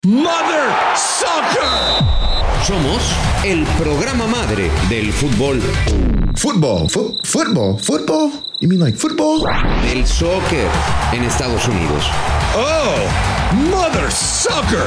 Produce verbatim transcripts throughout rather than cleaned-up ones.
Mother Soccer. Somos el programa madre del fútbol. Fútbol, fu- fútbol, fútbol. You mean like football? Del soccer en Estados Unidos. Oh, Mother Soccer.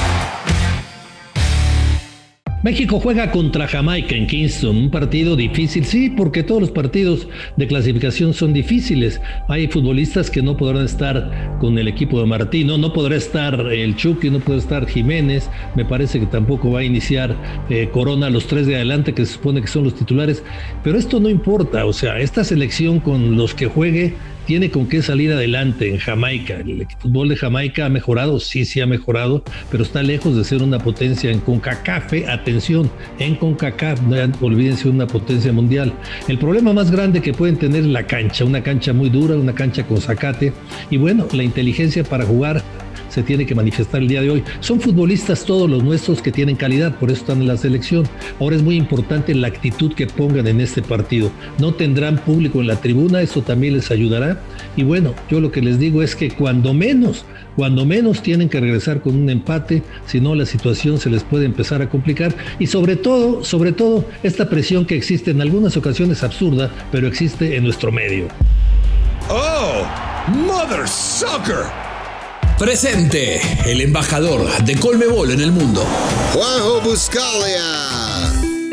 México juega contra Jamaica en Kingston, un partido difícil, sí, porque todos los partidos de clasificación son difíciles. Hay futbolistas que no podrán estar con el equipo de Martino, no podrá estar el Chucky, no podrá estar Jiménez, me parece que tampoco va a iniciar eh, Corona, los tres de adelante que se supone que son los titulares, pero esto no importa, o sea, esta selección con los que juegue tiene con qué salir adelante en Jamaica. El fútbol de Jamaica ha mejorado, sí, sí ha mejorado, pero está lejos de ser una potencia en CONCACAF. Atención, en CONCACAF, no olvídense, una potencia mundial. El problema más grande que pueden tener es la cancha, una cancha muy dura, una cancha con zacate, y bueno, la inteligencia para jugar se tiene que manifestar el día de hoy. Son futbolistas todos los nuestros que tienen calidad, por eso están en la selección. Ahora es muy importante la actitud que pongan en este partido. No tendrán público en la tribuna, eso también les ayudará. Y bueno, yo lo que les digo es que cuando menos, cuando menos tienen que regresar con un empate, si no la situación se les puede empezar a complicar. Y sobre todo, sobre todo, esta presión que existe en algunas ocasiones absurda, pero existe en nuestro medio. Oh, Mother Soccer. Presente, el embajador de Colmebol en el mundo, Juanjo Buscalia.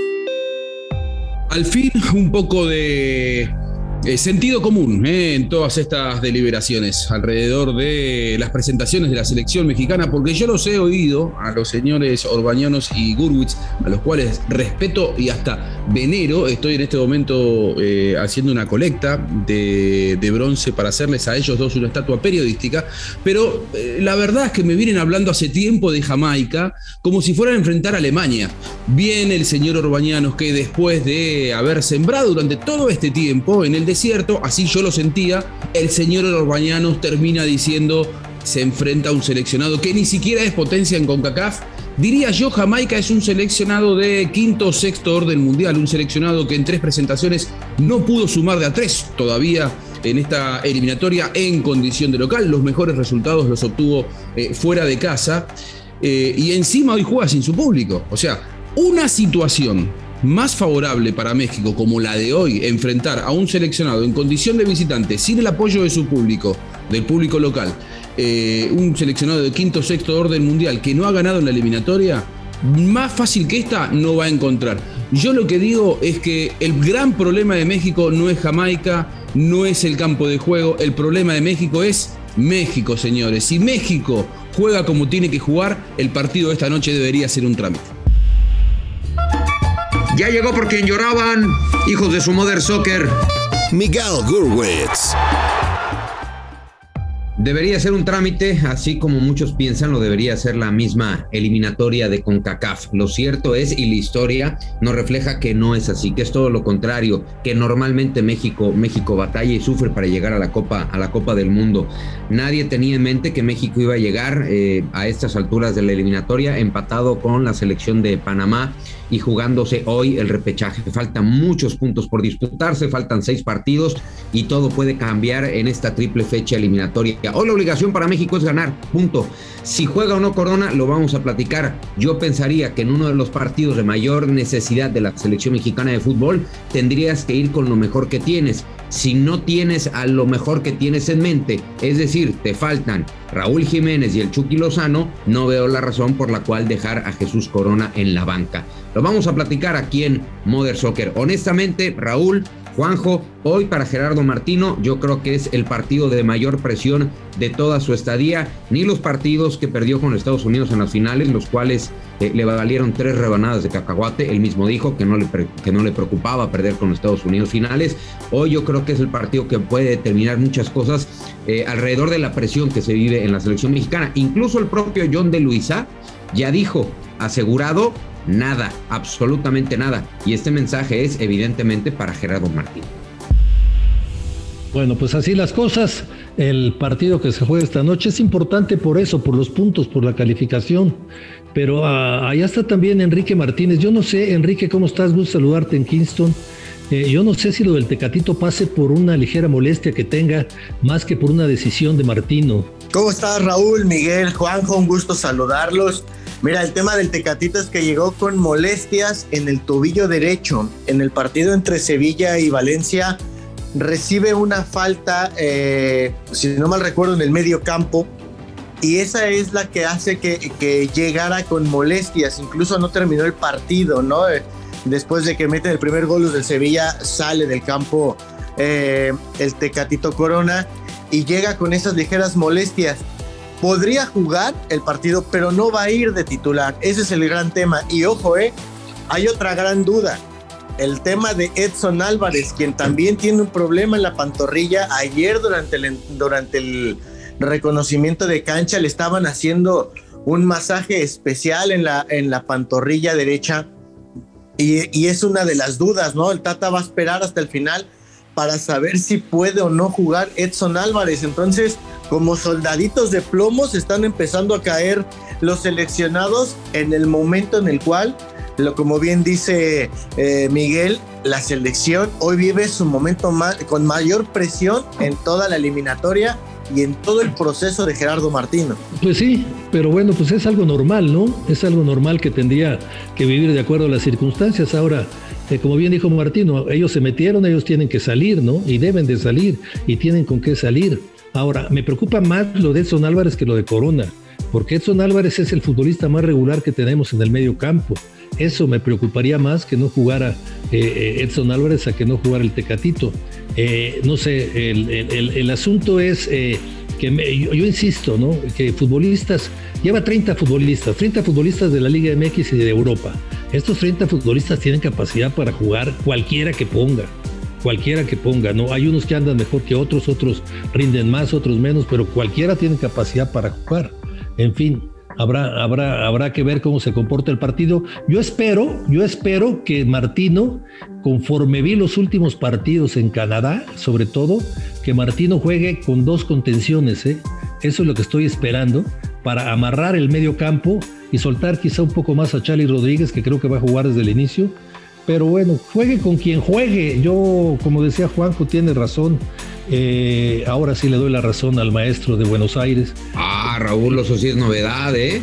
Al fin, un poco de eh, sentido común eh, en todas estas deliberaciones alrededor de las presentaciones de la selección mexicana, porque yo los he oído a los señores Orbañanos y Gurwitz, a los cuales respeto y hasta venero. Estoy en este momento eh, haciendo una colecta de, de bronce para hacerles a ellos dos una estatua periodística, pero eh, la verdad es que me vienen hablando hace tiempo de Jamaica como si fueran a enfrentar a Alemania. Viene el señor Orbañanos, que después de haber sembrado durante todo este tiempo en el desierto, así yo lo sentía, el señor Orbañanos termina diciendo: se enfrenta a un seleccionado que ni siquiera es potencia en CONCACAF. Diría yo, Jamaica es un seleccionado de quinto o sexto orden mundial, un seleccionado que en tres presentaciones no pudo sumar de a tres todavía en esta eliminatoria en condición de local. Los mejores resultados los obtuvo eh, fuera de casa, eh, y encima hoy juega sin su público. O sea, una situación más favorable para México como la de hoy, enfrentar a un seleccionado en condición de visitante sin el apoyo de su público, del público local, eh, un seleccionado de quinto o sexto orden mundial que no ha ganado en la eliminatoria, más fácil que esta no va a encontrar. Yo lo que digo es que el gran problema de México no es Jamaica, no es el campo de juego, el problema de México es México, señores. Si México juega como tiene que jugar, el partido de esta noche debería ser un trámite. Ya llegó por quien lloraban, hijos de su Mother Soccer. Miguel Gurwitz. Debería ser un trámite, así como muchos piensan, lo debería ser la misma eliminatoria de CONCACAF. Lo cierto es, y la historia nos refleja que no es así, que es todo lo contrario, que normalmente México, México batalla y sufre para llegar a la Copa, a la Copa del Mundo. Nadie tenía en mente que México iba a llegar eh, a estas alturas de la eliminatoria empatado con la selección de Panamá y jugándose hoy el repechaje. Faltan muchos puntos por disputarse, faltan seis partidos y todo puede cambiar en esta triple fecha eliminatoria. Hoy la obligación para México es ganar, punto. Si juega o no Corona, lo vamos a platicar. Yo pensaría que en uno de los partidos de mayor necesidad de la selección mexicana de fútbol, tendrías que ir con lo mejor que tienes. Si no tienes a lo mejor que tienes en mente, es decir, te faltan Raúl Jiménez y el Chucky Lozano, no veo la razón por la cual dejar a Jesús Corona en la banca. Lo vamos a platicar aquí en Mother Soccer. Honestamente, Raúl, Juanjo, hoy para Gerardo Martino yo creo que es el partido de mayor presión de toda su estadía. Ni los partidos que perdió con Estados Unidos en las finales, los cuales eh, le valieron tres rebanadas de cacahuate. Él mismo dijo que no, le pre- que no le preocupaba perder con Estados Unidos finales. Hoy yo creo que es el partido que puede determinar muchas cosas eh, alrededor de la presión que se vive en la selección mexicana. Incluso el propio John de Luisa ya dijo, asegurado, nada, absolutamente nada. Y este mensaje es evidentemente para Gerardo Martino. Bueno, pues así las cosas. El partido que se juega esta noche es importante por eso, por los puntos, por la calificación. Pero uh, allá está también Enrique Martínez. Yo no sé, Enrique, ¿cómo estás? Gusto saludarte en Kingston. Eh, yo no sé si lo del Tecatito pase por una ligera molestia que tenga, más que por una decisión de Martino. ¿Cómo estás, Raúl, Miguel, Juanjo? Un gusto saludarlos. Mira, el tema del Tecatito es que llegó con molestias en el tobillo derecho. En el partido entre Sevilla y Valencia recibe una falta, eh, si no mal recuerdo, en el medio campo. Y esa es la que hace que, que llegara con molestias. Incluso no terminó el partido, ¿no? Después de que meten el primer gol los del Sevilla, sale del campo eh, el Tecatito Corona y llega con esas ligeras molestias. Podría jugar el partido, pero no va a ir de titular. Ese es el gran tema. Y ojo, eh, hay otra gran duda. El tema de Edson Álvarez, quien también tiene un problema en la pantorrilla. Ayer durante el, durante el reconocimiento de cancha le estaban haciendo un masaje especial en la, en la pantorrilla derecha. Y, y es una de las dudas, ¿no? El Tata va a esperar hasta el final para saber si puede o no jugar Edson Álvarez. Entonces, como soldaditos de plomo, se están empezando a caer los seleccionados en el momento en el cual, lo, como bien dice eh, Miguel, la selección hoy vive su momento ma- con mayor presión en toda la eliminatoria y en todo el proceso de Gerardo Martino. Pues sí, pero bueno, pues es algo normal, ¿no? Es algo normal que tendría que vivir de acuerdo a las circunstancias. Ahora, eh, como bien dijo Martino, ellos se metieron, ellos tienen que salir, ¿no? Y deben de salir, y tienen con qué salir. Ahora, me preocupa más lo de Edson Álvarez que lo de Corona, porque Edson Álvarez es el futbolista más regular que tenemos en el medio campo. Eso me preocuparía más que no jugara eh, Edson Álvarez a que no jugara el Tecatito. Eh, no sé, el, el, el asunto es eh, que me, yo, yo insisto, ¿no? Que futbolistas, lleva treinta futbolistas, treinta futbolistas de la Liga M X y de Europa. Estos treinta futbolistas tienen capacidad para jugar cualquiera que ponga. Cualquiera que ponga, ¿no? Hay unos que andan mejor que otros, otros rinden más, otros menos, pero cualquiera tiene capacidad para jugar. En fin, habrá, habrá, habrá que ver cómo se comporta el partido. Yo espero, yo espero que Martino, conforme vi los últimos partidos en Canadá, sobre todo, que Martino juegue con dos contenciones, ¿eh? Eso es lo que estoy esperando, para amarrar el medio campo y soltar quizá un poco más a Charly Rodríguez, que creo que va a jugar desde el inicio. Pero bueno, juegue con quien juegue. Yo, como decía Juanjo, tiene razón. Eh, ahora sí le doy la razón al maestro de Buenos Aires. Ah, Raúl, eso sí es novedad, ¿eh?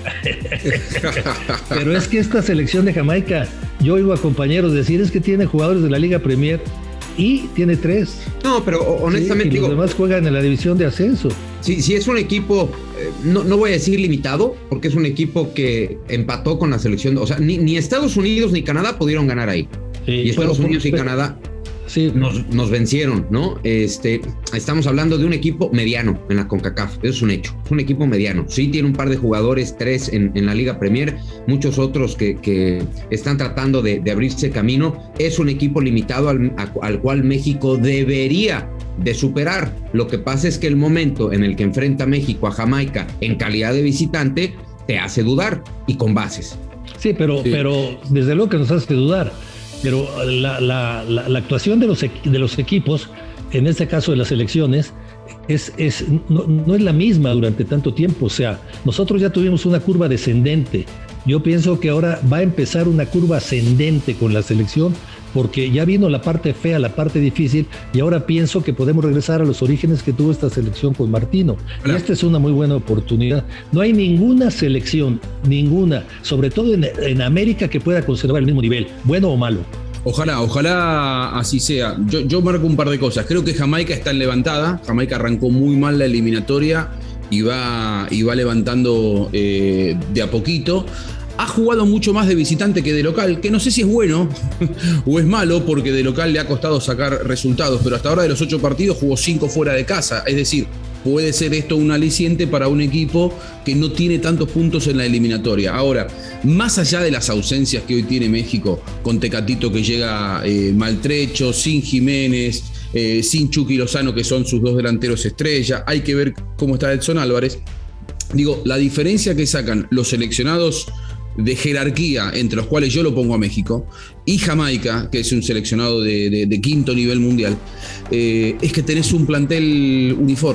Pero es que esta selección de Jamaica, yo oigo a compañeros decir, es que tiene jugadores de la Liga Premier y tiene tres. No, pero honestamente... Sí, y los digo, demás juegan en la división de ascenso. Sí, sí es un equipo, eh, no, no voy a decir limitado, porque es un equipo que empató con la selección, o sea, ni, ni Estados Unidos ni Canadá pudieron ganar ahí. Sí, y Estados pero, Unidos pero, y Canadá sí. nos, nos vencieron, ¿no? Este, estamos hablando de un equipo mediano en la CONCACAF, eso es un hecho, es un equipo mediano. Sí tiene un par de jugadores, tres en, en la Liga Premier, muchos otros que, que están tratando de, de abrirse camino. Es un equipo limitado al, a, al cual México debería de superar. Lo que pasa es que el momento en el que enfrenta México a Jamaica en calidad de visitante te hace dudar, y con bases. Sí, pero, sí. pero desde luego que nos hace dudar. Pero la, la, la, la actuación de los, de los equipos, en este caso de las selecciones, es, es, no, no es la misma durante tanto tiempo. O sea, nosotros ya tuvimos una curva descendente. Yo pienso que ahora va a empezar una curva ascendente con la selección, porque ya vino la parte fea, la parte difícil, y ahora pienso que podemos regresar a los orígenes que tuvo esta selección con Martino. Claro. Y esta es una muy buena oportunidad. No hay ninguna selección, ninguna, sobre todo en, en América, que pueda conservar el mismo nivel, bueno o malo. Ojalá, ojalá así sea. Yo, yo marco un par de cosas. Creo que Jamaica está en levantada. Jamaica arrancó muy mal la eliminatoria y va, y va levantando eh, de a poquito. Ha jugado mucho más de visitante que de local, que no sé si es bueno o es malo, porque de local le ha costado sacar resultados, pero hasta ahora de los ocho partidos jugó cinco fuera de casa. Es decir, puede ser esto un aliciente para un equipo que no tiene tantos puntos en la eliminatoria. Ahora, más allá de las ausencias que hoy tiene México, con Tecatito que llega eh, maltrecho, sin Jiménez, eh, sin Chucky Lozano, que son sus dos delanteros estrella, hay que ver cómo está Edson Álvarez. Digo, la diferencia que sacan los seleccionados de jerarquía, entre los cuales yo lo pongo a México, y Jamaica, que es un seleccionado de, de, de quinto nivel mundial, eh, es que tenés un plantel uniforme.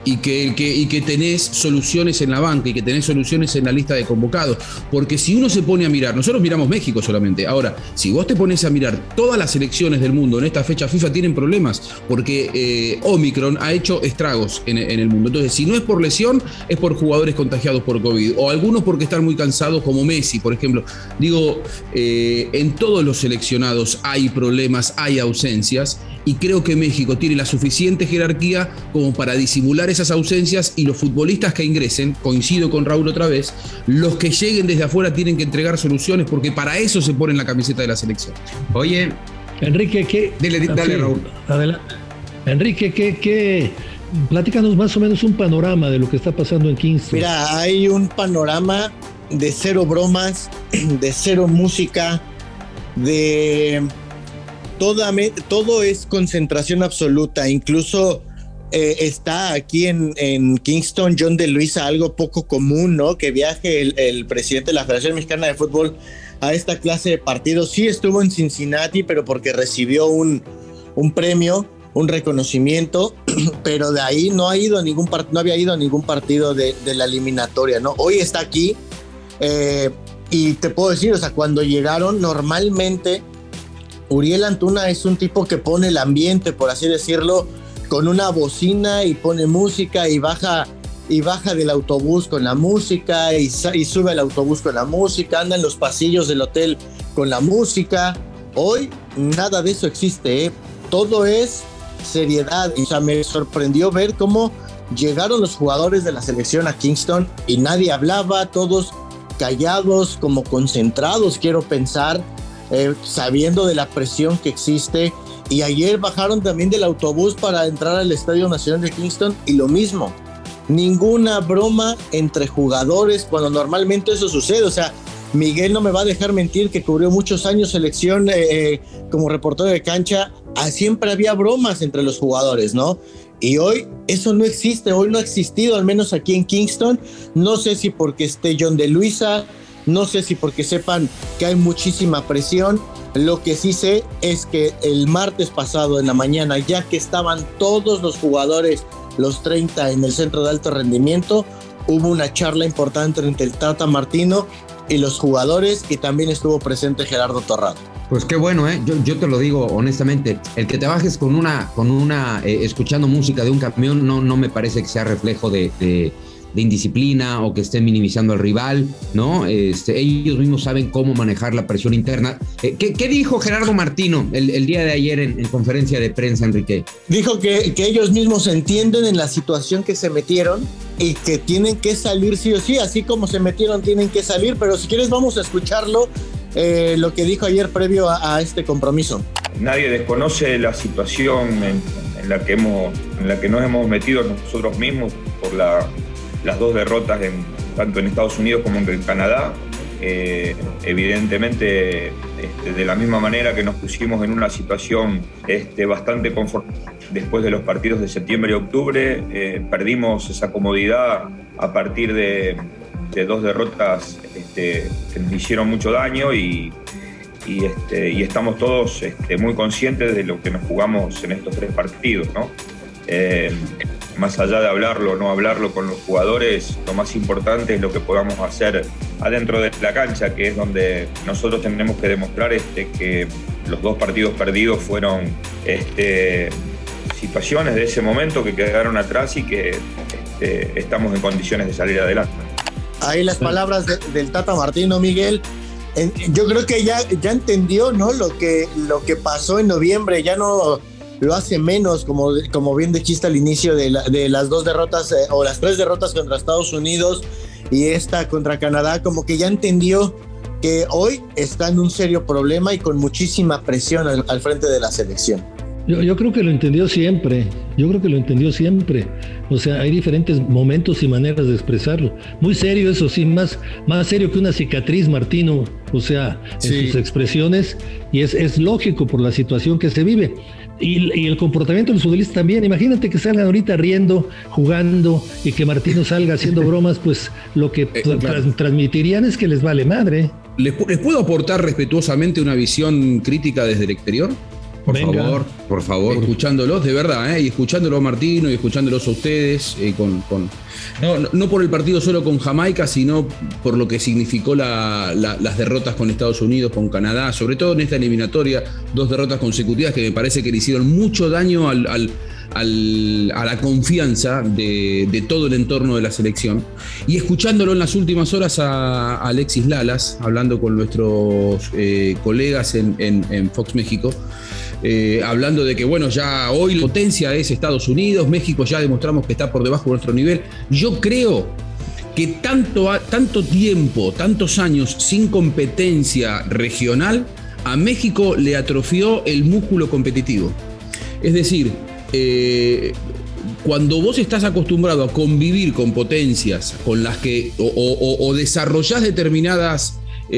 y que, que, y que tenés soluciones en la banca y que tenés soluciones en la lista de convocados. Porque si uno se pone a mirar, nosotros miramos México solamente, ahora, si vos te pones a mirar todas las selecciones del mundo en esta fecha FIFA tienen problemas, porque eh, Omicron ha hecho estragos en, en el mundo. Entonces, si no es por lesión, es por jugadores contagiados por COVID, o algunos porque están muy cansados, como Messi, por ejemplo. Digo, eh, en todos los seleccionados hay problemas, hay ausencias, y creo que México tiene la suficiente jerarquía como para disimular esas ausencias, y los futbolistas que ingresen, coincido con Raúl otra vez, los que lleguen desde afuera tienen que entregar soluciones, porque para eso se ponen la camiseta de la selección. Oye, Enrique, ¿qué? Dile, dale, sí, Raúl. Adelante. Enrique, ¿qué, qué? Platícanos más o menos un panorama de lo que está pasando en Kingston. Mira, hay un panorama de cero bromas, de cero música, de toda, todo es concentración absoluta. Incluso eh, está aquí en, en Kingston John de Luisa, algo poco común, ¿no? Que viaje el, el presidente de la Federación Mexicana de Fútbol a esta clase de partidos. Sí estuvo en Cincinnati, pero porque recibió un, un premio, un reconocimiento, pero de ahí no ha ido a ningún part- no había ido a ningún partido de, de la eliminatoria, ¿no? Hoy está aquí eh, y te puedo decir, o sea, cuando llegaron, normalmente Uriel Antuna es un tipo que pone el ambiente, por así decirlo, con una bocina y pone música y baja y baja del autobús con la música y, y sube al autobús con la música, anda en los pasillos del hotel con la música. Hoy nada de eso existe, ¿eh? Todo es seriedad. O sea, me sorprendió ver cómo llegaron los jugadores de la selección a Kingston y nadie hablaba, todos callados, como concentrados, quiero pensar, eh, sabiendo de la presión que existe. Y ayer bajaron también del autobús para entrar al Estadio Nacional de Kingston y lo mismo. Ninguna broma entre jugadores cuando normalmente eso sucede. O sea, Miguel no me va a dejar mentir que cubrió muchos años selección eh, como reportero de cancha. Ah, siempre había bromas entre los jugadores, ¿no? Y hoy eso no existe, hoy no ha existido, al menos aquí en Kingston. No sé si porque esté John de Luisa, no sé si porque sepan que hay muchísima presión. Lo que sí sé es que el martes pasado en la mañana, ya que estaban todos los jugadores, los treinta en el centro de alto rendimiento, hubo una charla importante entre el Tata Martino y los jugadores, y también estuvo presente Gerardo Torrado. Pues qué bueno, ¿eh? Yo, yo te lo digo honestamente, el que te bajes con una, con una eh, escuchando música de un camión no, no me parece que sea reflejo de, de, de indisciplina o que estén minimizando al rival, ¿no? Este, ellos mismos saben cómo manejar la presión interna. Eh, ¿qué, ¿Qué dijo Gerardo Martino el, el día de ayer en, en conferencia de prensa, Enrique? Dijo que, que ellos mismos entienden en la situación que se metieron y que tienen que salir sí o sí, así como se metieron tienen que salir, pero si quieres vamos a escucharlo, eh, lo que dijo ayer previo a, a este compromiso. Nadie desconoce la situación en, en, la que hemos, en la que nos hemos metido nosotros mismos por la, las dos derrotas en, tanto en Estados Unidos como en Canadá. Eh, evidentemente, este, de la misma manera que nos pusimos en una situación este, bastante confortable después de los partidos de septiembre y octubre, eh, perdimos esa comodidad a partir de, de dos derrotas este, que nos hicieron mucho daño y, y, este, y estamos todos este, muy conscientes de lo que nos jugamos en estos tres partidos, ¿no? Eh, más allá de hablarlo o no hablarlo con los jugadores, lo más importante es lo que podamos hacer adentro de la cancha, que es donde nosotros tenemos que demostrar este, que los dos partidos perdidos fueron este, situaciones de ese momento que quedaron atrás y que este, estamos en condiciones de salir adelante. Ahí las palabras de, del Tata Martino, Miguel. En, yo creo que ya, ya entendió, ¿no? Lo que, lo que pasó en noviembre, ya no lo hace menos, como, como bien dijiste al inicio de, la, de las dos derrotas eh, o las tres derrotas contra Estados Unidos y esta contra Canadá, como que ya entendió que hoy está en un serio problema y con muchísima presión al, al frente de la selección. Yo, yo creo que lo entendió siempre, yo creo que lo entendió siempre. O sea, hay diferentes momentos y maneras de expresarlo. Muy serio, eso sí, más, más serio que una cicatriz, Martino. O sea, en sí. sus expresiones, y es, es lógico por la situación que se vive. Y, y el comportamiento de los futbolistas también. Imagínate que salgan ahorita riendo, jugando, y que Martino salga haciendo bromas, pues lo que eh, tra- claro. transmitirían es que les vale madre. ¿Les, ¿Les puedo aportar respetuosamente una visión crítica desde el exterior? Por Venga. favor, por favor. Escuchándolos, de verdad, ¿eh? Y escuchándolos a Martino y escuchándolos a ustedes, eh, con, con no, no, no por el partido solo con Jamaica, sino por lo que significó la, la, las derrotas con Estados Unidos, con Canadá, sobre todo en esta eliminatoria, dos derrotas consecutivas que me parece que le hicieron mucho daño al, al, al, a la confianza de, de todo el entorno de la selección. Y escuchándolo en las últimas horas a, a Alexis Lalas, hablando con nuestros eh, colegas en, en, en Fox México, Eh, hablando de que, bueno, ya hoy la potencia es Estados Unidos, México ya demostramos que está por debajo de nuestro nivel. Yo creo que tanto, tanto tiempo, tantos años sin competencia regional, a México le atrofió el músculo competitivo. Es decir, eh, cuando vos estás acostumbrado a convivir con potencias con las que o, o, o desarrollás determinadas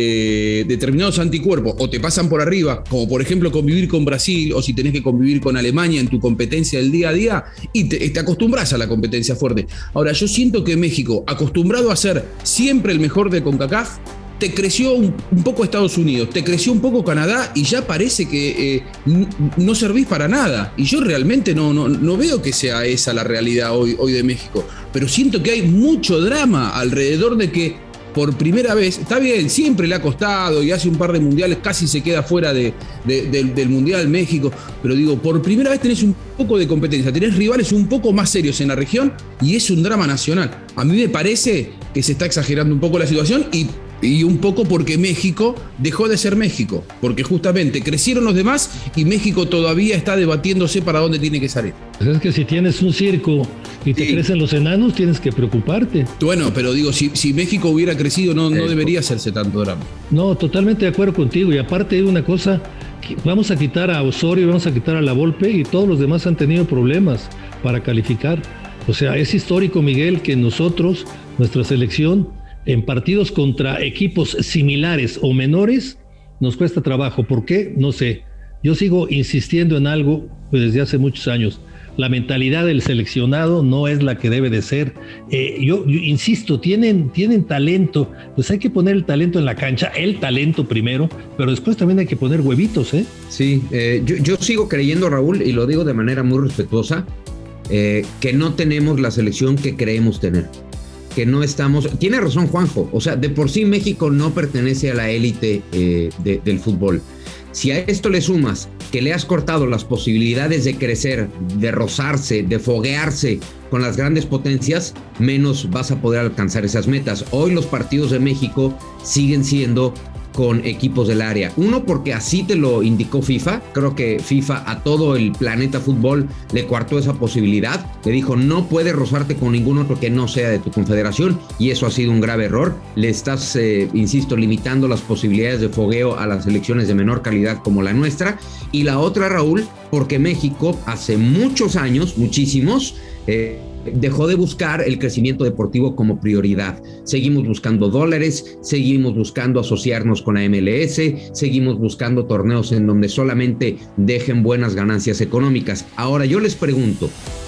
Eh, determinados anticuerpos o te pasan por arriba, como por ejemplo convivir con Brasil, o si tenés que convivir con Alemania en tu competencia del día a día, y te, te acostumbras a la competencia fuerte. Ahora, yo siento que México, acostumbrado a ser siempre el mejor de CONCACAF, te creció un, un poco Estados Unidos, te creció un poco Canadá, y ya parece que eh, n- no servís para nada. Y yo realmente no, no, no veo que sea esa la realidad hoy, hoy de México, pero siento que hay mucho drama alrededor de que por primera vez, está bien, siempre le ha costado y hace un par de mundiales casi se queda fuera de, de, de, del Mundial México, pero digo, por primera vez tenés un poco de competencia, tenés rivales un poco más serios en la región y es un drama nacional. A mí me parece que se está exagerando un poco la situación y, y un poco porque México dejó de ser México, porque justamente crecieron los demás y México todavía está debatiéndose para dónde tiene que salir. Pues es que si tienes un circo y te Sí. crecen los enanos, tienes que preocuparte. Bueno, pero digo, si, si México hubiera crecido no, no debería hacerse tanto drama. No, totalmente de acuerdo contigo. Y aparte hay una cosa, que vamos a quitar a Osorio, vamos a quitar a La Volpe y todos los demás han tenido problemas para calificar. O sea, es histórico, Miguel, que nosotros, nuestra selección, en partidos contra equipos similares o menores, nos cuesta trabajo. ¿Por qué? No sé. Yo sigo insistiendo en algo desde hace muchos años. La mentalidad del seleccionado no es la que debe de ser. Eh, yo, yo insisto, tienen, tienen talento, pues hay que poner el talento en la cancha, el talento primero, pero después también hay que poner huevitos, ¿eh? Sí, eh, yo, yo sigo creyendo, Raúl, y lo digo de manera muy respetuosa, eh, que no tenemos la selección que creemos tener. Que no estamos... Tiene razón Juanjo, o sea, de por sí México no pertenece a la élite eh, de, del fútbol. Si a esto le sumas que le has cortado las posibilidades de crecer, de rozarse, de foguearse con las grandes potencias, menos vas a poder alcanzar esas metas. Hoy los partidos de México siguen siendo con equipos del área. Uno, porque así te lo indicó FIFA. Creo que FIFA a todo el planeta fútbol le coartó esa posibilidad. Le dijo, no puedes rozarte con ningún otro que no sea de tu confederación, y eso ha sido un grave error. Le estás, eh, insisto, limitando las posibilidades de fogueo a las selecciones de menor calidad como la nuestra. Y la otra, Raúl, porque México hace muchos años, muchísimos, eh, dejó de buscar el crecimiento deportivo como prioridad. Seguimos buscando dólares, seguimos buscando asociarnos con la M L S, seguimos buscando torneos en donde solamente dejen buenas ganancias económicas. Ahora yo les pregunto,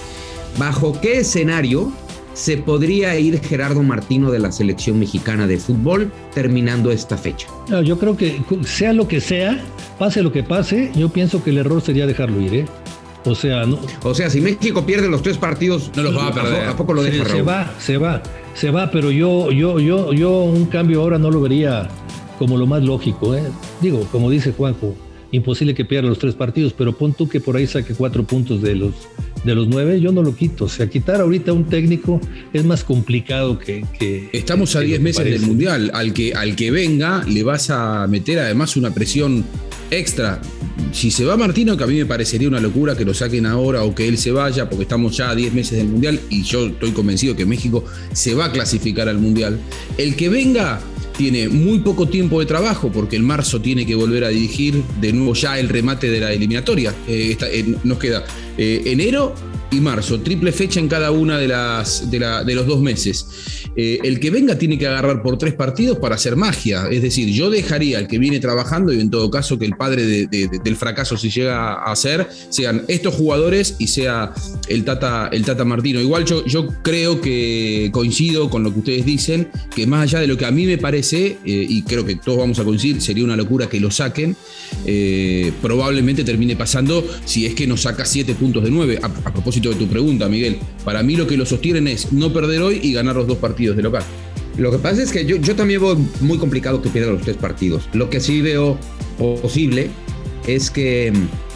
¿bajo qué escenario se podría ir Gerardo Martino de la selección mexicana de fútbol terminando esta fecha? No, yo creo que sea lo que sea, pase lo que pase, yo pienso que el error sería dejarlo ir, ¿eh? O sea, no. O sea, si México pierde los tres partidos, no los va a perder. ¿A poco lo deja, se, Raúl? se va, se va, se va, pero yo, yo, yo, yo un cambio ahora no lo vería como lo más lógico, ¿eh? Digo, como dice Juanjo, imposible que pierda los tres partidos, pero pon tú que por ahí saque cuatro puntos de los, de los nueve, yo no lo quito. O sea, quitar ahorita a un técnico es más complicado que... que Estamos a diez meses del Mundial. Al que, al que venga le vas a meter además una presión extra. Si se va Martino, que a mí me parecería una locura que lo saquen ahora o que él se vaya, porque estamos ya a diez meses del Mundial y yo estoy convencido que México se va a clasificar al Mundial. El que venga tiene muy poco tiempo de trabajo porque en marzo tiene que volver a dirigir de nuevo ya el remate de la eliminatoria. Eh, está, eh, nos queda eh, enero y marzo, triple fecha en cada una de, las, de, la, de los dos meses. Eh, el que venga tiene que agarrar por tres partidos para hacer magia. Es decir, yo dejaría al que viene trabajando, y en todo caso que el padre de, de, de, del fracaso, si llega a ser, sean estos jugadores y sea el Tata, el Tata Martino. Igual yo, yo creo que coincido con lo que ustedes dicen, que más allá de lo que a mí me parece, eh, y creo que todos vamos a coincidir, sería una locura que lo saquen, eh, probablemente termine pasando si es que nos saca siete puntos de nueve. A, a propósito de tu pregunta, Miguel, para mí lo que lo sostienen es no perder hoy y ganar los dos partidos de local. Lo que pasa es que yo, yo también veo muy complicado que pierdan los tres partidos. Lo que sí veo posible es que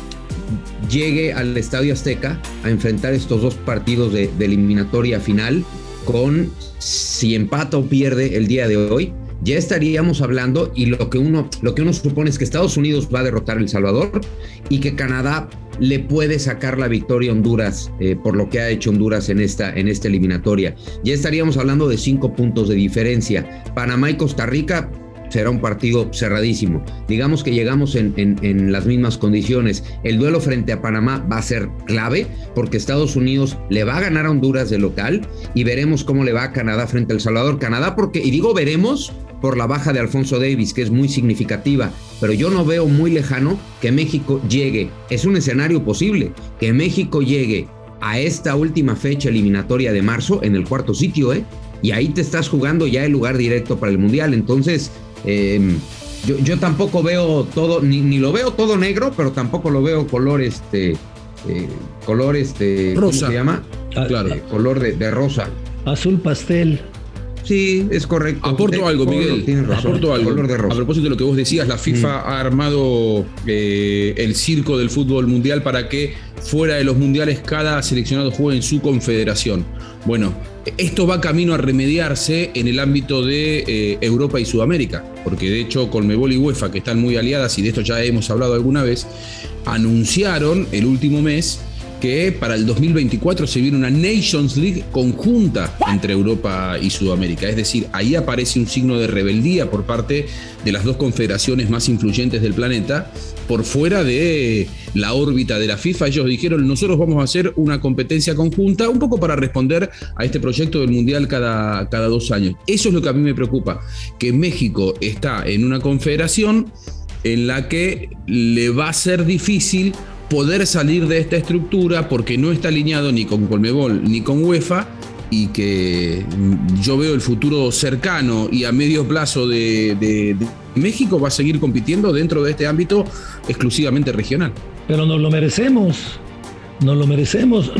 llegue al Estadio Azteca a enfrentar estos dos partidos de, de eliminatoria final con, si empata o pierde el día de hoy, ya estaríamos hablando, y lo que uno, lo que uno supone es que Estados Unidos va a derrotar a El Salvador y que Canadá le puede sacar la victoria a Honduras, eh, por lo que ha hecho Honduras en esta, en esta eliminatoria. Ya estaríamos hablando de cinco puntos de diferencia. Panamá y Costa Rica será un partido cerradísimo. Digamos que llegamos en, en, en las mismas condiciones. El duelo frente a Panamá va a ser clave porque Estados Unidos le va a ganar a Honduras de local y veremos cómo le va a Canadá frente a El Salvador. Canadá porque, y digo veremos, por la baja de Alfonso Davis, que es muy significativa, pero yo no veo muy lejano que México llegue. Es un escenario posible, que México llegue a esta última fecha eliminatoria de marzo en el cuarto sitio, ¿eh? Y ahí te estás jugando ya el lugar directo para el Mundial. Entonces, eh, yo, yo tampoco veo todo, ni, ni lo veo todo negro, pero tampoco lo veo color este, eh, color este, rosa. ¿cómo se llama? Ah, claro. Eh, color de, de rosa. Azul pastel. Sí, es correcto. Aporto de, algo, Miguel. Tienes razón. Aporto algo. Color de rosa. A propósito de lo que vos decías, la FIFA mm. ha armado eh, el circo del fútbol mundial para que fuera de los mundiales cada seleccionado juegue en su confederación. Bueno, esto va camino a remediarse en el ámbito de eh, Europa y Sudamérica, porque de hecho Conmebol y UEFA, que están muy aliadas, y de esto ya hemos hablado alguna vez, anunciaron el último mes que para el dos mil veinticuatro se viene una Nations League conjunta entre Europa y Sudamérica. Es decir, ahí aparece un signo de rebeldía por parte de las dos confederaciones más influyentes del planeta, por fuera de la órbita de la FIFA. Ellos dijeron, nosotros vamos a hacer una competencia conjunta, un poco para responder a este proyecto del Mundial cada, cada dos años. Eso es lo que a mí me preocupa, que México está en una confederación en la que le va a ser difícil poder salir de esta estructura porque no está alineado ni con Conmebol ni con UEFA, y que yo veo el futuro cercano y a medio plazo de, de, de México va a seguir compitiendo dentro de este ámbito exclusivamente regional. Pero nos lo merecemos, nos lo merecemos.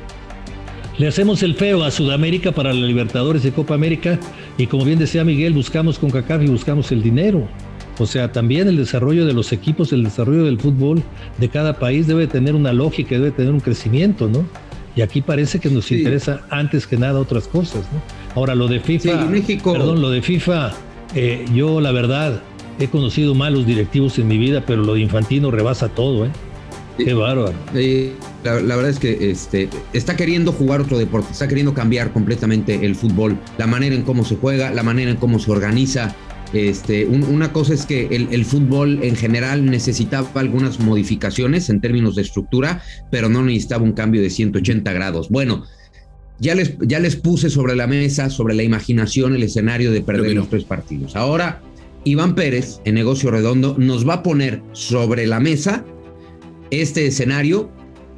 Le hacemos el feo a Sudamérica para la Libertadores y Copa América, y como bien decía Miguel, buscamos CONCACAF y buscamos el dinero. O sea, también el desarrollo de los equipos, el desarrollo del fútbol de cada país debe tener una lógica, debe tener un crecimiento, ¿no? Y aquí parece que nos sí. interesa antes que nada otras cosas, ¿no? Ahora, lo de FIFA, sí, México... perdón, lo de FIFA, eh, yo la verdad he conocido malos directivos en mi vida, pero lo de Infantino rebasa todo, ¿eh? Sí. Qué bárbaro. Eh, la, la verdad es que este, está queriendo jugar otro deporte, está queriendo cambiar completamente el fútbol, la manera en cómo se juega, la manera en cómo se organiza. Este, un, una cosa es que el, el fútbol en general necesitaba algunas modificaciones en términos de estructura, pero no necesitaba un cambio de ciento ochenta grados. Bueno, ya les, ya les puse sobre la mesa, sobre la imaginación, el escenario de perder los tres partidos. Ahora, Iván Pérez, en Negocio Redondo, nos va a poner sobre la mesa este escenario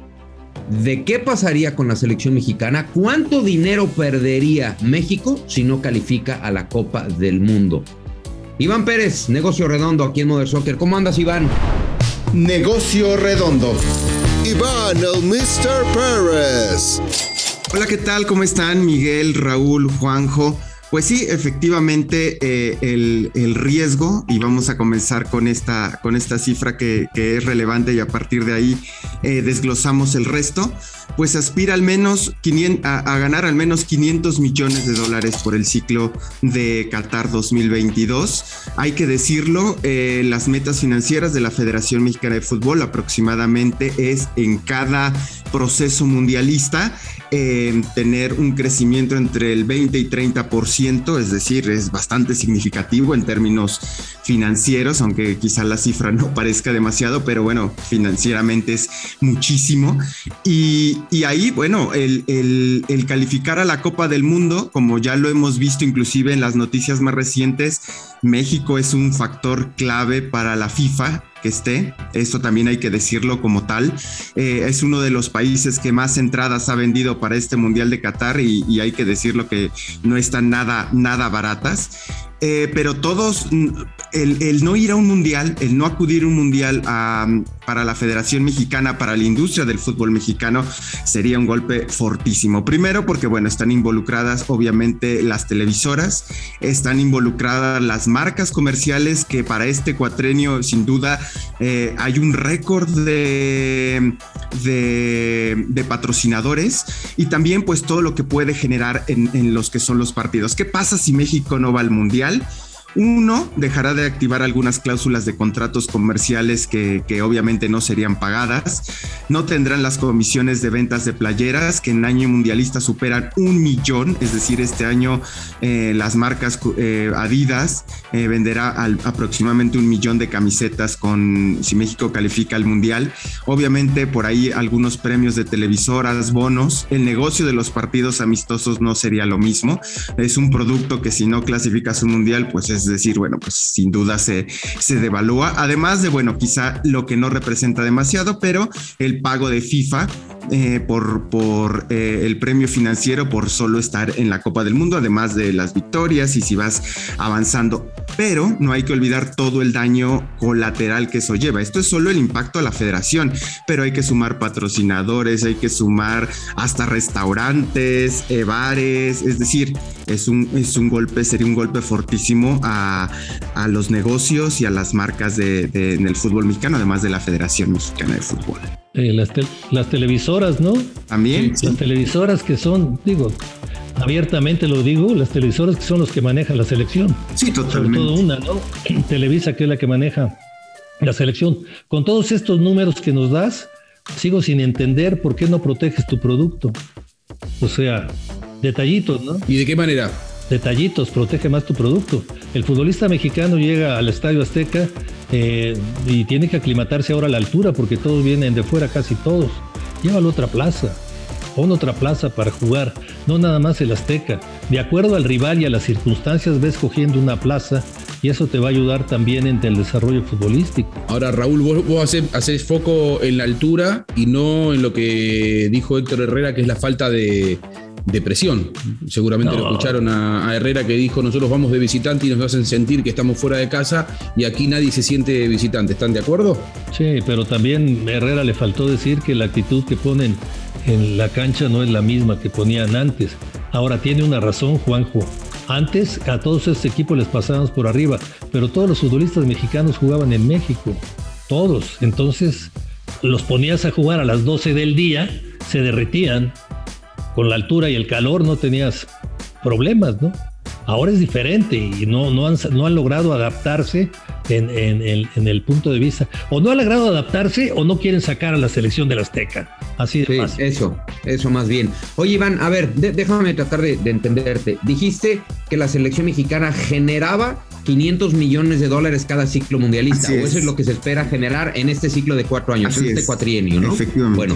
de qué pasaría con la selección mexicana, cuánto dinero perdería México si no califica a la Copa del Mundo. Iván Pérez, Negocio Redondo, aquí en Mother Soccer. ¿Cómo andas, Iván? Negocio Redondo. Iván, el mister Pérez. Hola, ¿qué tal? ¿Cómo están? Miguel, Raúl, Juanjo. Pues sí, efectivamente, eh, el, el riesgo, y vamos a comenzar con esta, con esta cifra que, que es relevante, y a partir de ahí eh, desglosamos el resto, pues aspira al menos quinientos, a, a ganar al menos quinientos millones de dólares por el ciclo de Qatar dos mil veintidós. Hay que decirlo, eh, las metas financieras de la Federación Mexicana de Fútbol aproximadamente es en cada proceso mundialista eh, tener un crecimiento entre el veinte y treinta por ciento, es decir, es bastante significativo en términos financieros, aunque quizá la cifra no parezca demasiado, pero bueno, financieramente es muchísimo. Y, y ahí, bueno, el, el, el calificar a la Copa del Mundo, como ya lo hemos visto inclusive en las noticias más recientes, México es un factor clave para la FIFA que esté, esto también hay que decirlo como tal. Eh, es uno de los países que más entradas ha vendido para este Mundial de Qatar y, y hay que decirlo que no están nada, nada baratas. Eh, pero todos, el, el no ir a un mundial, el no acudir a un mundial a, para la Federación Mexicana, para la industria del fútbol mexicano, sería un golpe fortísimo. Primero porque, bueno, están involucradas obviamente las televisoras, están involucradas las marcas comerciales que para este cuatrenio sin duda eh, hay un récord de, de, de patrocinadores y también pues todo lo que puede generar en, en los que son los partidos. ¿Qué pasa si México no va al mundial? Uno, dejará de activar algunas cláusulas de contratos comerciales que, que obviamente no serían pagadas. No tendrán las comisiones de ventas de playeras que en año mundialista superan un millón. Es decir, este año eh, las marcas eh, Adidas eh, venderá al, aproximadamente un millón de camisetas con si México califica al mundial. Obviamente por ahí algunos premios de televisoras, bonos. El negocio de los partidos amistosos no sería lo mismo. Es un producto que si no clasificas un mundial, pues es Es decir, bueno, pues sin duda se, se devalúa. Además de, bueno, quizá lo que no representa demasiado, pero el pago de FIFA eh, por, por eh, el premio financiero por solo estar en la Copa del Mundo, además de las victorias y si vas avanzando. Pero no hay que olvidar todo el daño colateral que eso lleva. Esto es solo el impacto a la federación, pero hay que sumar patrocinadores, hay que sumar hasta restaurantes, eh, bares, es decir, es un, es un golpe, sería un golpe fortísimo a, a los negocios y a las marcas de, de, en el fútbol mexicano, además de la Federación Mexicana de Fútbol. Eh, las, te, las televisoras, ¿no? También. Sí, las televisoras que son, digo, abiertamente lo digo, las televisoras que son los que manejan la selección. Sí, totalmente. Sobre todo una, ¿no? Televisa, que es la que maneja la selección. Con todos estos números que nos das, sigo sin entender por qué no proteges tu producto. O sea, detallitos, ¿no? ¿Y de qué manera? Detallitos, protege más tu producto. El futbolista mexicano llega al Estadio Azteca eh, y tiene que aclimatarse ahora a la altura porque todos vienen de fuera, casi todos. Llévalo a otra plaza, pon otra plaza para jugar, no nada más el Azteca. De acuerdo al rival y a las circunstancias ves cogiendo una plaza y eso te va a ayudar también en el desarrollo futbolístico. Ahora, Raúl, vos, vos haces, haces foco en la altura y no en lo que dijo Héctor Herrera, que es la falta de... de presión. Seguramente no. Lo escucharon a, a Herrera que dijo: nosotros vamos de visitante y nos hacen sentir que estamos fuera de casa y aquí nadie se siente visitante. ¿Están de acuerdo? Sí, pero también a Herrera le faltó decir que la actitud que ponen en la cancha no es la misma que ponían antes. Ahora tiene una razón Juanjo. Antes a todos estos equipos les pasábamos por arriba, pero todos los futbolistas mexicanos jugaban en México. Todos. Entonces los ponías a jugar a las doce del día, se derretían. Con la altura y el calor no tenías problemas, ¿no? Ahora es diferente y no, no, han, no han logrado adaptarse en, en, en, en el punto de vista. O no han logrado adaptarse o no quieren sacar a la selección del Azteca. Así de sí, fácil. Eso, eso más bien. Oye, Iván, a ver, de, déjame tratar de, de entenderte. Dijiste que la selección mexicana generaba quinientos millones de dólares cada ciclo mundialista. Así o es. eso es lo que se espera generar en este ciclo de cuatro años, Así en este es. cuatrienio, ¿no? Efectivamente. Bueno,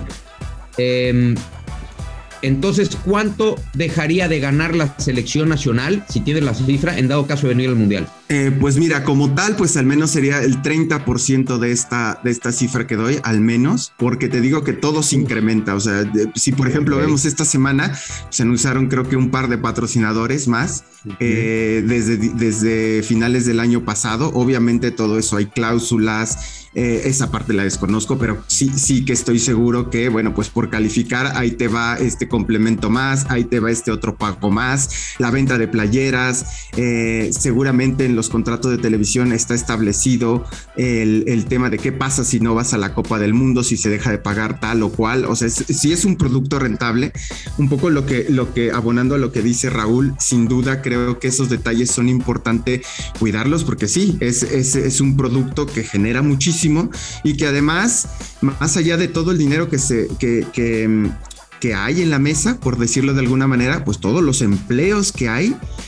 eh, entonces, ¿cuánto dejaría de ganar la selección nacional, si tiene la cifra, en dado caso de venir al Mundial? Eh, pues mira, como tal, pues al menos sería el treinta por ciento de esta, de esta cifra que doy, al menos, porque te digo que todo se incrementa. O sea, de, si por ejemplo okay. vemos esta semana, se anunciaron creo que un par de patrocinadores más uh-huh. eh, desde, desde finales del año pasado. Obviamente todo eso hay cláusulas. Eh, esa parte la desconozco, pero sí, sí que estoy seguro que, bueno, pues por calificar, ahí te va este complemento más, ahí te va este otro pago más, la venta de playeras, eh, seguramente en los contratos de televisión está establecido el, el tema de qué pasa si no vas a la Copa del Mundo, si se deja de pagar tal o cual. O sea, si es, es un producto rentable, un poco lo que, lo que, abonando a lo que dice Raúl, sin duda creo que esos detalles son importantes cuidarlos, porque sí, es, es, es un producto que genera muchísimo y que además, más allá de todo el dinero que se que, que, que hay en la mesa, por decirlo de alguna manera, pues todos los empleos que hay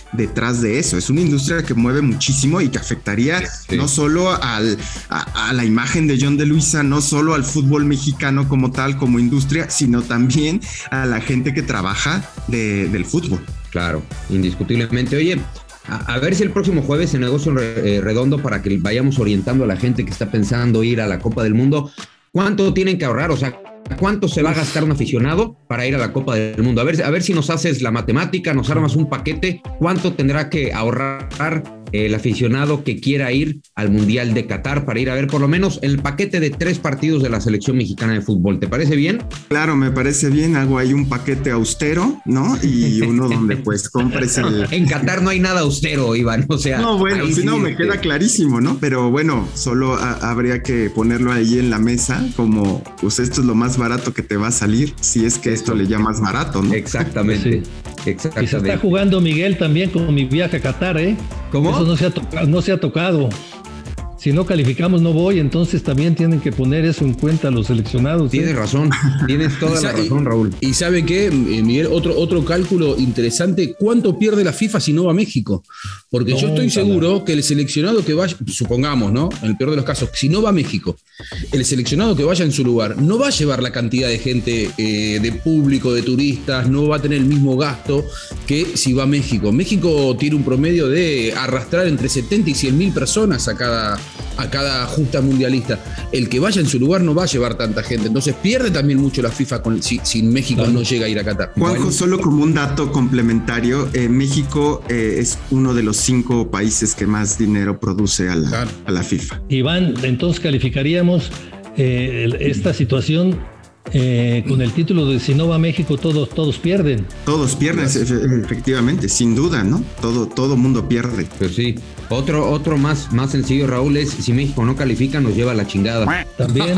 detrás de eso. Es una industria que mueve muchísimo y que afectaría sí. no solo al, a, a la imagen de John de Luisa, no solo al fútbol mexicano como tal, como industria, sino también a la gente que trabaja de, del fútbol. Claro, indiscutiblemente. Oye, a, a ver si el próximo jueves en Negocio eh, Redondo, para que vayamos orientando a la gente que está pensando ir a la Copa del Mundo, ¿cuánto tienen que ahorrar? O sea, ¿cuánto se va a gastar un aficionado para ir a la Copa del Mundo? A ver, a ver si nos haces la matemática, nos armas un paquete. ¿Cuánto tendrá que ahorrar el aficionado que quiera ir al Mundial de Qatar para ir a ver por lo menos el paquete de tres partidos de la selección mexicana de fútbol? ¿Te parece bien? Claro, me parece bien. Hago ahí un paquete austero, ¿no? Y uno donde pues compres el... En Qatar no hay nada austero, Iván. O sea... No, bueno, si sí, no, me queda clarísimo, ¿no? Pero bueno, solo a, habría que ponerlo ahí en la mesa como, pues esto es lo más barato que te va a salir, si es que esto le llamas barato, ¿no? Exactamente. Sí. Exactamente. Y se está jugando Miguel también con mi viaje a Qatar, ¿eh? ¿Cómo? Eso no se ha tocado, no se ha tocado. Si no calificamos no voy, entonces también tienen que poner eso en cuenta los seleccionados. Tienes ¿eh? razón, tienes toda la razón, Raúl. Y sabe qué, Miguel, otro, otro cálculo interesante, ¿cuánto pierde la FIFA si no va a México? Porque no, yo estoy seguro que el seleccionado que vaya, supongamos, ¿no? En el peor de los casos, si no va a México, el seleccionado que vaya en su lugar no va a llevar la cantidad de gente, eh, de público, de turistas, no va a tener el mismo gasto que si va a México. México tiene un promedio de arrastrar entre setenta y cien mil personas a cada... a cada justa mundialista. El que vaya en su lugar no va a llevar tanta gente, entonces pierde también mucho la FIFA con, si, si México claro. no llega a ir a Qatar. Juanjo, bueno. Solo como un dato complementario, eh, México eh, es uno de los cinco países que más dinero produce a la, claro. a la FIFA. Iván, entonces calificaríamos eh, esta situación Eh, con el título de si no va a México todos, todos pierden. Todos pierden, efectivamente, sin duda, ¿no? Todo, todo mundo pierde. Pues sí. Otro, otro más, más sencillo, Raúl, es si México no califica, nos lleva a la chingada. También.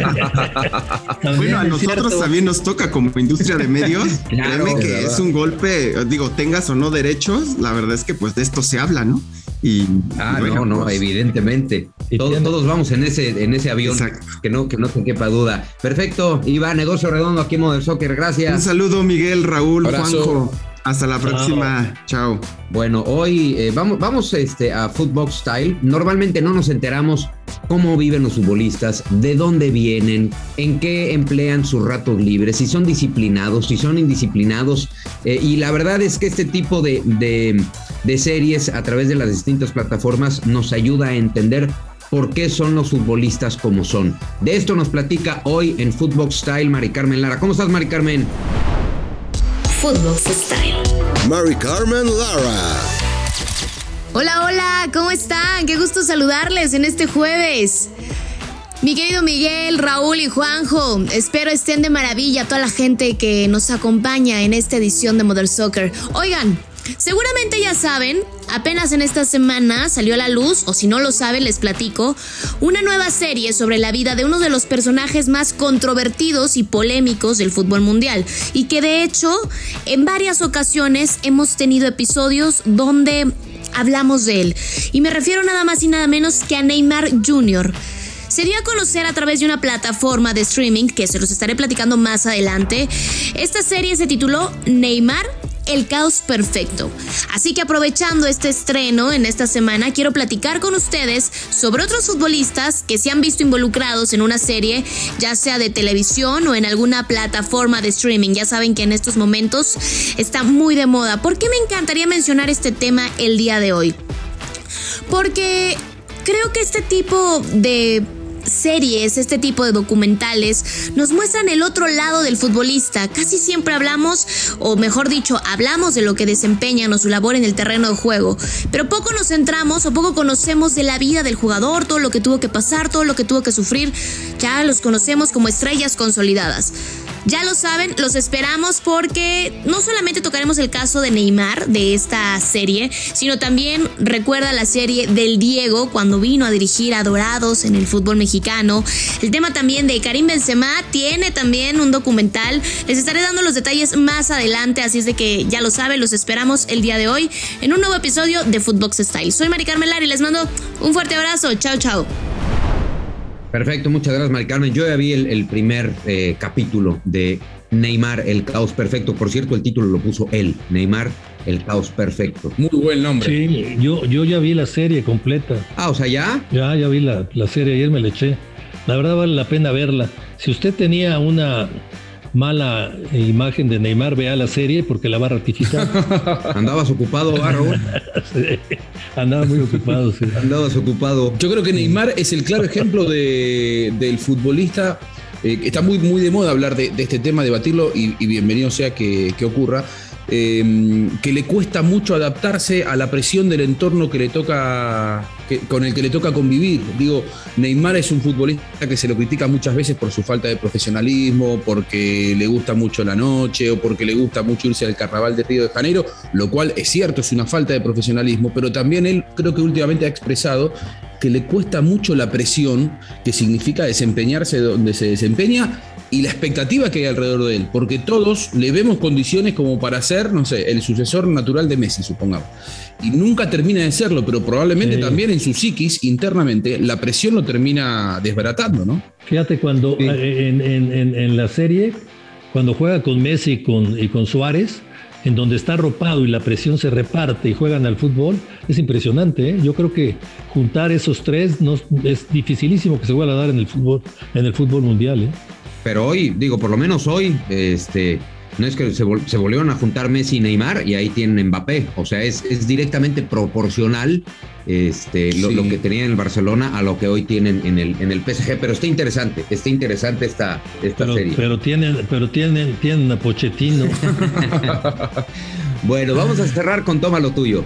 También bueno, a nosotros cierto. También nos toca como industria de medios. Claro, créeme que es un golpe, digo, tengas o no derechos, la verdad es que pues de esto se habla, ¿no? Y, ah, y bueno, no, no, pues, evidentemente. Todos, todos vamos en ese, en ese avión. Exacto. Que no, que no te quepa duda. Perfecto, Iván, Negocio Redondo aquí en Modern Soccer, gracias. Un saludo, Miguel, Raúl, abrazo. Juanjo. Hasta la próxima. Chao. Bueno, hoy eh, vamos, vamos este, a Footbox Style. Normalmente no nos enteramos cómo viven los futbolistas, de dónde vienen, en qué emplean sus ratos libres, si son disciplinados, si son indisciplinados. Eh, y la verdad es que este tipo de, de, de series a través de las distintas plataformas nos ayuda a entender por qué son los futbolistas como son. De esto nos platica hoy en Footbox Style Mari Carmen Lara. ¿Cómo estás, Mari Carmen? Footbox Style. Mari Carmen Lara. Hola, hola, ¿cómo están? Qué gusto saludarles en este jueves. Mi querido Miguel, Raúl y Juanjo, espero estén de maravilla toda la gente que nos acompaña en esta edición de Modern Soccer. Oigan, seguramente ya saben, apenas en esta semana salió a la luz, o si no lo saben les platico, una nueva serie sobre la vida de uno de los personajes más controvertidos y polémicos del fútbol mundial, y que de hecho en varias ocasiones hemos tenido episodios donde hablamos de él, y me refiero nada más y nada menos que a Neymar junior Se dio a conocer a través de una plataforma de streaming que se los estaré platicando más adelante. Esta serie se tituló Neymar, el caos perfecto. Así que aprovechando este estreno en esta semana, quiero platicar con ustedes sobre otros futbolistas que se han visto involucrados en una serie, ya sea de televisión o en alguna plataforma de streaming. Ya saben que en estos momentos está muy de moda. ¿Por qué me encantaría mencionar este tema el día de hoy? Porque creo que este tipo de series, este tipo de documentales nos muestran el otro lado del futbolista. Casi siempre hablamos, o mejor dicho, hablamos de lo que desempeñan o su labor en el terreno de juego, pero poco nos centramos o poco conocemos de la vida del jugador, todo lo que tuvo que pasar, todo lo que tuvo que sufrir. Ya los conocemos como estrellas consolidadas. Ya lo saben, los esperamos porque no solamente tocaremos el caso de Neymar de esta serie, sino también recuerda la serie del Diego cuando vino a dirigir a Dorados en el fútbol mexicano. El tema también de Karim Benzema tiene también un documental. Les estaré dando los detalles más adelante, así es de que ya lo saben, los esperamos el día de hoy en un nuevo episodio de Footbox Style. Soy Mari Carmen Lara y les mando un fuerte abrazo. Chao, chao. Perfecto, muchas gracias, Mari Carmen. Yo ya vi el, el primer eh, capítulo de Neymar, el caos perfecto. Por cierto, el título lo puso él, Neymar, El caos perfecto. Muy buen nombre. Sí, yo, yo ya vi la serie completa. Ah, o sea, ¿ya? Ya, ya vi la, la serie, ayer me la eché. La verdad vale la pena verla. Si usted tenía una mala imagen de Neymar, vea la serie porque la va a ratificar. ¿Andabas ocupado, Raúl? Sí, andaba muy ocupado, sí. Andabas ocupado. Yo creo que Neymar es el claro ejemplo de, del futbolista. Eh, está muy, muy de moda hablar de, de este tema, debatirlo, y, y bienvenido sea que, que ocurra. Eh, que le cuesta mucho adaptarse a la presión del entorno que le toca, que, con el que le toca convivir. Digo, Neymar es un futbolista que se lo critica muchas veces por su falta de profesionalismo, porque le gusta mucho la noche o porque le gusta mucho irse al carnaval de Río de Janeiro, lo cual es cierto, es una falta de profesionalismo, pero también él creo que últimamente ha expresado que le cuesta mucho la presión que significa desempeñarse donde se desempeña y la expectativa que hay alrededor de él, porque todos le vemos condiciones como para ser, no sé, el sucesor natural de Messi, supongamos. Y nunca termina de serlo, pero probablemente sí. También en su psiquis, internamente, la presión lo termina desbaratando, ¿no? Fíjate, cuando sí. en, en, en, en la serie, cuando juega con Messi y con, y con Suárez, en donde está arropado y la presión se reparte y juegan al fútbol, es impresionante, ¿eh? Yo creo que juntar esos tres no, es dificilísimo que se vuelva a dar en el fútbol, en el fútbol mundial, ¿eh? Pero hoy, digo, por lo menos hoy, este, no es que se, vol- se volvieron a juntar Messi y Neymar y ahí tienen Mbappé. O sea, es, es directamente proporcional este, lo, sí. lo que tenían en el Barcelona a lo que hoy tienen en el, en el P S G. Pero está interesante, está interesante esta, esta pero, serie. Pero tienen, pero tienen, tienen a Pochettino. Bueno, vamos a cerrar con Toma lo tuyo.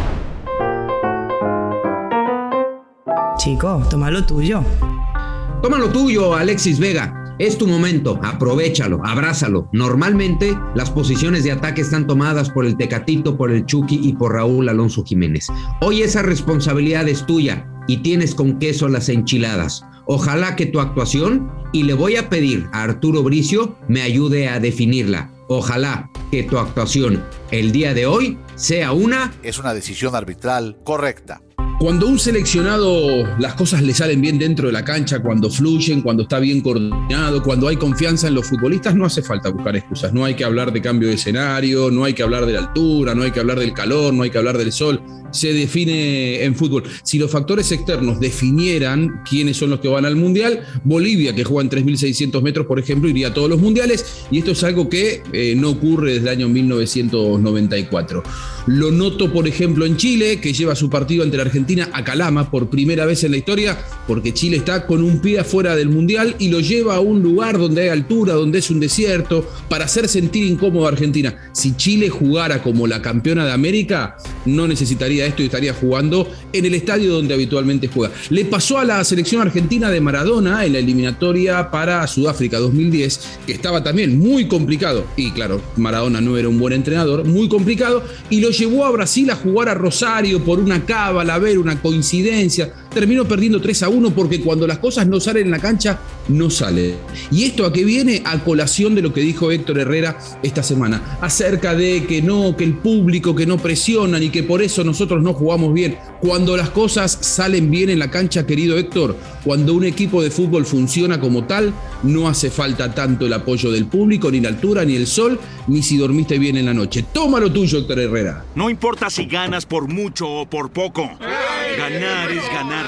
Chico, toma lo tuyo. Toma lo tuyo, Alexis Vega. Es tu momento, aprovéchalo, abrázalo. Normalmente las posiciones de ataque están tomadas por el Tecatito, por el Chucky y por Raúl Alonso Jiménez. Hoy esa responsabilidad es tuya y tienes con queso las enchiladas. Ojalá que tu actuación, y le voy a pedir a Arturo Bricio, me ayude a definirla. Ojalá que tu actuación el día de hoy sea una... Es una decisión arbitral correcta. Cuando un seleccionado las cosas le salen bien dentro de la cancha, cuando fluyen, cuando está bien coordinado, cuando hay confianza en los futbolistas, no hace falta buscar excusas. No hay que hablar de cambio de escenario, no hay que hablar de la altura, no hay que hablar del calor, no hay que hablar del sol. Se define en fútbol. Si los factores externos definieran quiénes son los que van al Mundial, Bolivia, que juega en tres mil seiscientos metros, por ejemplo, iría a todos los mundiales, y esto es algo que eh, no ocurre desde el año mil novecientos noventa y cuatro. Lo noto, por ejemplo, en Chile, que lleva su partido ante la Argentina a Calama por primera vez en la historia, porque Chile está con un pie afuera del Mundial y lo lleva a un lugar donde hay altura, donde es un desierto, para hacer sentir incómodo a Argentina. Si Chile jugara como la campeona de América, no necesitaría esto y estaría jugando en el estadio donde habitualmente juega. Le pasó a la selección argentina de Maradona en la eliminatoria para Sudáfrica dos mil diez, que estaba también muy complicado, y claro, Maradona no era un buen entrenador, muy complicado, y lo llevó a Brasil a jugar a Rosario por una cábala, a ver, una coincidencia. Terminó perdiendo tres a uno porque cuando las cosas no salen en la cancha, no sale. ¿Y esto a qué viene? A colación de lo que dijo Héctor Herrera esta semana, acerca de que no, que el público, que no presionan y que por eso nosotros no jugamos bien. Cuando las cosas salen bien en la cancha, querido Héctor, cuando un equipo de fútbol funciona como tal, no hace falta tanto el apoyo del público, ni la altura, ni el sol, ni si dormiste bien en la noche. Toma lo tuyo, Héctor Herrera. No importa si ganas por mucho o por poco. Ganar es ganar.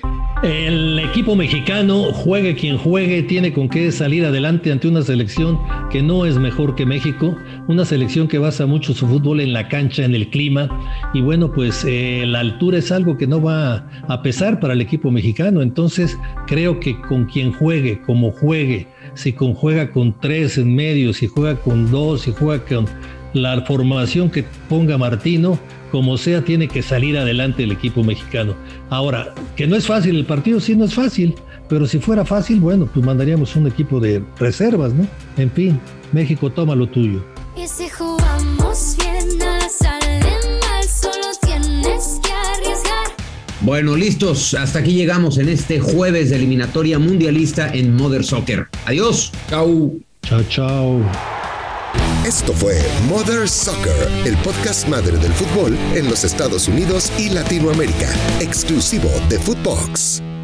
El equipo mexicano, juegue quien juegue, tiene con qué salir adelante ante una selección que no es mejor que México, una selección que basa mucho su fútbol en la cancha, en el clima, y bueno, pues eh, la altura es algo que no va a pesar para el equipo mexicano. Entonces creo que con quien juegue, como juegue, si con juega con tres en medio, si juega con dos, si juega con la formación que ponga Martino, como sea, tiene que salir adelante el equipo mexicano. Ahora, que no es fácil el partido, sí, no es fácil, pero si fuera fácil, bueno, pues mandaríamos un equipo de reservas, ¿no? En fin, México, toma lo tuyo. Y si jugamos bien, nada sale mal, solo tienes que arriesgar. Bueno, listos, hasta aquí llegamos en este jueves de eliminatoria mundialista en Mother Soccer. Adiós. Chau. Chao, chao. Esto fue Mother Soccer, el podcast madre del fútbol en los Estados Unidos y Latinoamérica, exclusivo de Footbox.